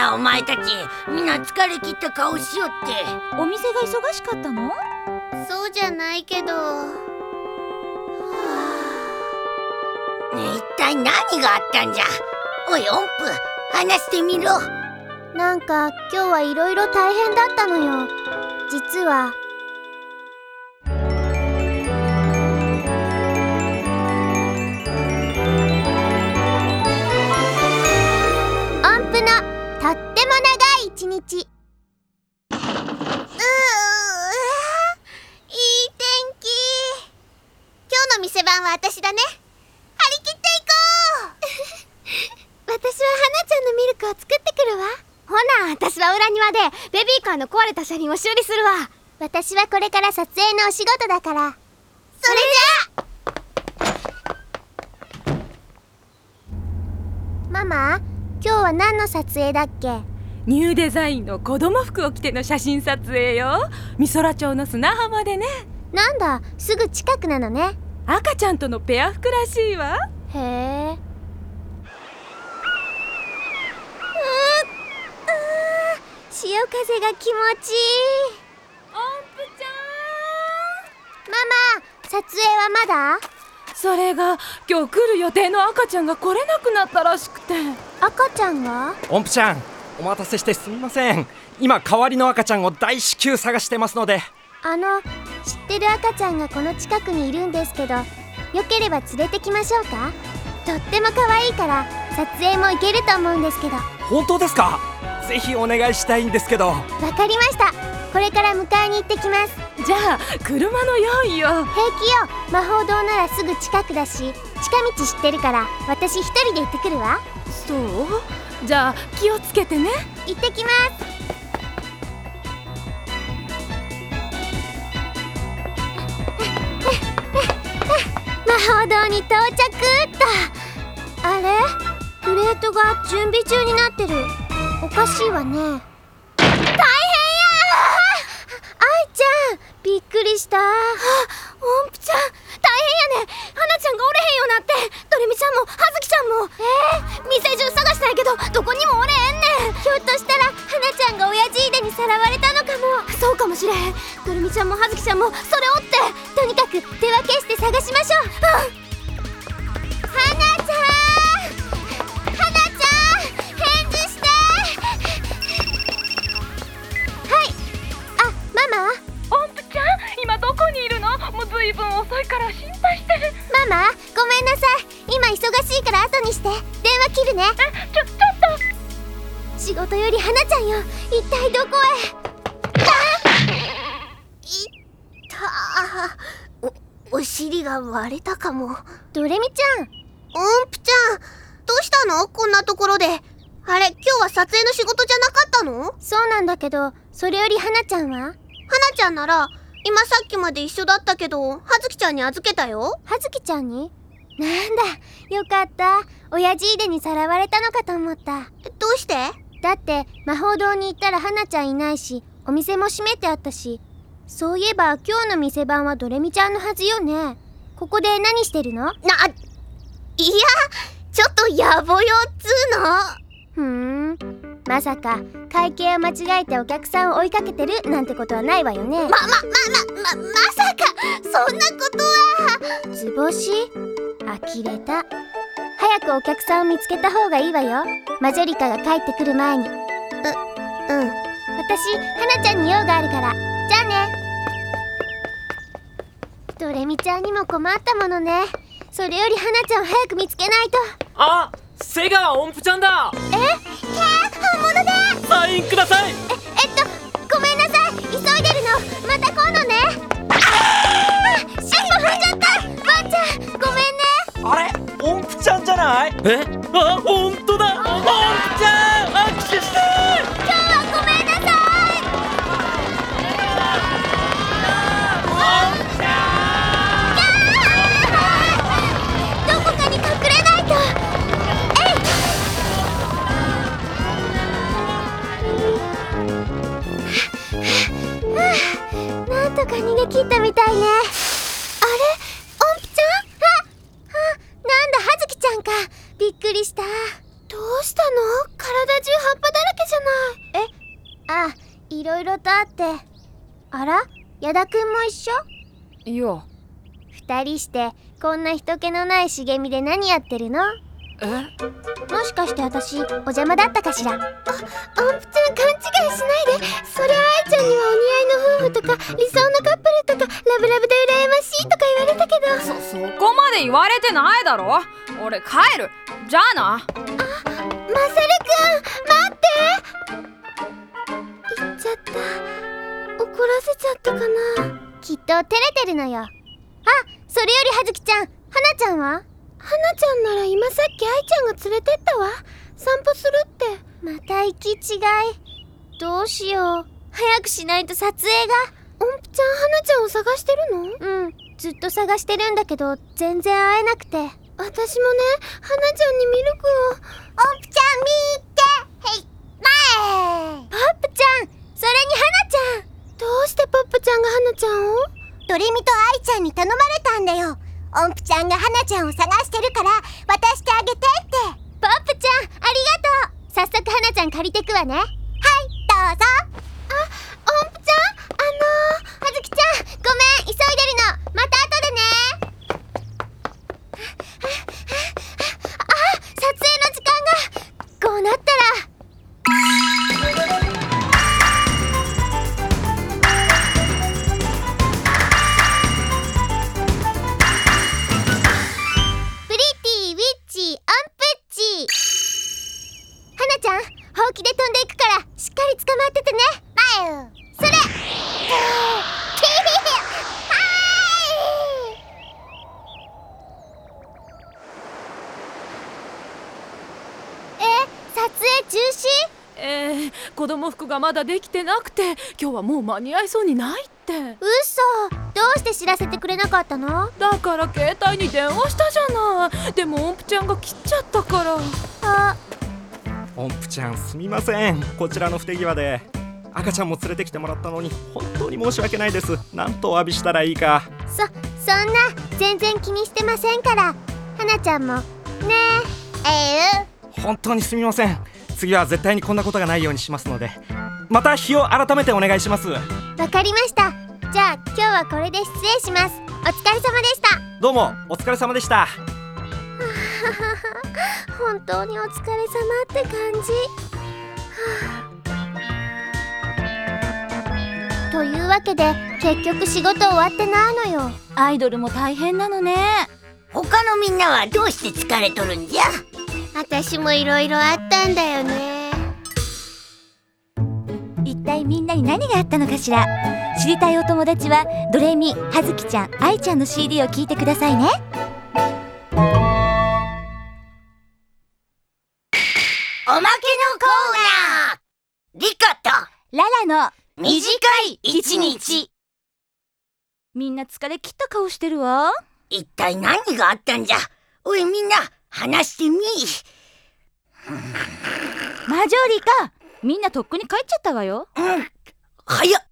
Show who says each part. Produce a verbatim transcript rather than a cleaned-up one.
Speaker 1: やお前たち、みんな疲れ切った顔しよって。
Speaker 2: お店が忙しかったの？
Speaker 3: そうじゃないけど。は
Speaker 1: あ、ねえ、一体何があったんじゃ。おい音符、話してみろ。
Speaker 3: なんか今日はいろいろ大変だったのよ。実は音符のとっても長い一日。うー、いい天気。今日の店番は私だね。張り切っていこう。私は花ちゃんのミルクを作ってくるわ。ほな、私は裏庭でベビーカーの壊れた車輪を修理するわ。私はこれから撮影のお仕事だから。それじゃあ。ママ、今日は何の撮影だっけ？
Speaker 2: ニューデザインの子供服を着ての写真撮影よ。美空町の砂浜でね。
Speaker 3: なんだ、すぐ近くなのね。
Speaker 2: 赤ちゃんとのペア服らしいわ。
Speaker 3: へえ。潮風が気持ちいい。
Speaker 2: 音符ちゃ
Speaker 3: ん。ママ、撮影はまだ？
Speaker 2: それが今日来る予定の赤ちゃんが来れなくなったらしくて。
Speaker 3: 赤ちゃんが？
Speaker 4: 音符ちゃん、お待たせしてすみません。今代わりの赤ちゃんを大至急探してますので。
Speaker 3: あの、知ってる赤ちゃんがこの近くにいるんですけど、よければ連れてきましょうか？とっても可愛いから撮影も行けると思うんですけど。
Speaker 4: 本当ですか？ぜひお願いしたいんですけど。わ
Speaker 3: かりました。これから迎えに行ってきます。
Speaker 2: じゃあ車の用意を。
Speaker 3: 平気よ。魔法堂ならすぐ近くだし、近道知ってるから私一人で行ってくるわ。
Speaker 2: そう？じゃあ気をつけてね。
Speaker 3: 行ってきます。魔法堂に到着っと。あれ？プレートが準備中になってる。おかしいわね。大変や！愛ちゃん、びっくりした。あ、音符ちゃん、大変やね。花ちゃんがおれへんようなって。ドレミちゃんも葉月ちゃんも。えー、店中探したんやけどどこにもおれへんねん。ひょっとしたら花ちゃんが親父いでにさらわれたのかも。そうかもしれへん。ドレミちゃんも葉月ちゃんもそれおって。とにかく手分けして探しましょう。うん。花ちゃん、
Speaker 2: 今どこにいるの？もうずいぶん遅いから心配してる。
Speaker 3: ママ、ごめんなさい。今忙しいから後にして。電話切るね。
Speaker 2: え、ちょ、ちょっと。
Speaker 3: 仕事より花ちゃんよ。一体どこへ？いったお、お尻が割れたかも。ドレミちゃん。音符ちゃん、どうしたの？こんなところで。あれ、今日は撮影の仕事じゃなかったの？そうなんだけど、それより花ちゃんは？花ちゃんなら今さっきまで一緒だったけど、葉月ちゃんに預けたよ。葉月ちゃんに？なんだ、よかった。親父いでにさらわれたのかと思った。どうして？だって魔法堂に行ったら花ちゃんいないし、お店も閉めてあったし。そういえば今日の店番はドレミちゃんのはずよね。ここで何してるの？な、いや、ちょっと野暮よっつーの。ふーん、まさか会計を間違えてお客さんを追いかけてるなんてことはないわよね。ま、ま、ま、ま、ま、まさかそんなことは。図星？呆れた。早くお客さんを見つけた方がいいわよ。マジョリカが帰ってくる前に。う、うん。私、花ちゃんに用があるから。じゃあね。ドレミちゃんにも困ったものね。それより花ちゃんを早く見つけないと。
Speaker 5: あ、瀬川音符ちゃんだ。
Speaker 3: え？キャー、本物だ。
Speaker 5: サインください。
Speaker 3: え、えっと、ごめんなさい。急いでるの。また今度ね。ああ、尻尾踏んじゃった。ワンちゃん、ごめんね。
Speaker 4: あれ、音符ちゃんじゃない？
Speaker 5: え？あ、本当だ。音符ちゃん、握手して。
Speaker 3: 今日はごめんなさい。音符ちゃん。どこかに隠れないと。なんとか逃げ切ったみたいね。あれ？音符ちゃん？あ、あ、なんだ、葉月ちゃんか。びっくりした。どうしたの？体中葉っぱだらけじゃことあって。あら、矢田くんも一緒？
Speaker 2: いや。
Speaker 3: 二人してこんな人気のない茂みで何やってるの？
Speaker 2: え？
Speaker 3: もしかして私お邪魔だったかしら？あ、音符ちゃん勘違いしないで。そりゃ愛ちゃんにはお似合いの夫婦とか理想のカップルとかラブラブで羨ましいとか言われたけど。
Speaker 2: そ、そこまで言われてないだろ。俺帰る。じゃあな。あ、
Speaker 3: マサルくん、待って。行っちゃった。怒らせちゃったかな。きっと照れてるのよ。あ、それより葉月ちゃん、花ちゃんは？花ちゃんなら今さっき愛ちゃんが連れてったわ。散歩するって。また行き違い。どうしよう。早くしないと撮影が。音符ちゃん、花ちゃんを探してるの？うん、ずっと探してるんだけど全然会えなくて。私もね、花ちゃんにミルクを。音符ちゃん見て。へい、前。ポップちゃん、それに花ちゃん。どうしてポップちゃんが花ちゃんを？ドレミと愛ちゃんに頼まれたんだよ。音符ちゃんが花ちゃんを探してるから渡してあげてって。ポップちゃん、ありがとう。早速花ちゃん借りてくわね。はい、どうぞ。あ、音符ちゃん、あのー、葉月ちゃん、ごめん、急いでるの。また後でね。あ、撮影の時間が。こうなったらプリティウィッチオンプッチ。花ちゃん、ほうきで飛んでいくからしっかり捕まっててね。まゆそれえ、撮影中止？
Speaker 2: えー、子供服がまだできてなくて今日はもう間に合いそうにないって。
Speaker 3: 嘘。どうして知らせてくれなかったの？
Speaker 2: だから携帯に電話したじゃない。でも音符ちゃんが切っちゃったから。
Speaker 3: あ、
Speaker 4: 音符ちゃん、すみません。こちらの不手際で赤ちゃんも連れてきてもらったのに本当に申し訳ないです。なんとお詫びしたらいいか。
Speaker 3: そ、そんな全然気にしてませんから。花ちゃんもねえ。えう
Speaker 4: 本当にすみません。次は絶対にこんなことがないようにしますので、また日を改めてお願いします。
Speaker 3: わかりました。じゃあ今日はこれで失礼します。お疲れ様でした。
Speaker 4: どうもお疲れ様でした。
Speaker 3: 本当にお疲れ様って感じ。というわけで結局仕事終わってないのよ。
Speaker 6: アイドルも大変なのね。
Speaker 1: 他のみんなはどうして疲れとるんじゃ？
Speaker 3: 私もいろいろあったんだよね。
Speaker 6: 一体みんなに何があったのかしら。知りたいお友達はドレミ、はずきちゃん、愛ちゃんの シーディー を聞いてくださいね。
Speaker 1: おまけのコーナー。リカと
Speaker 6: ララの
Speaker 1: 短い一日。
Speaker 6: みんな疲れ切った顔してるわ。
Speaker 1: 一体何があったんじゃ？おいみんな話してみ。
Speaker 6: マジョリカ、みんなとっくに帰っちゃったわよ。
Speaker 1: うん、早っ。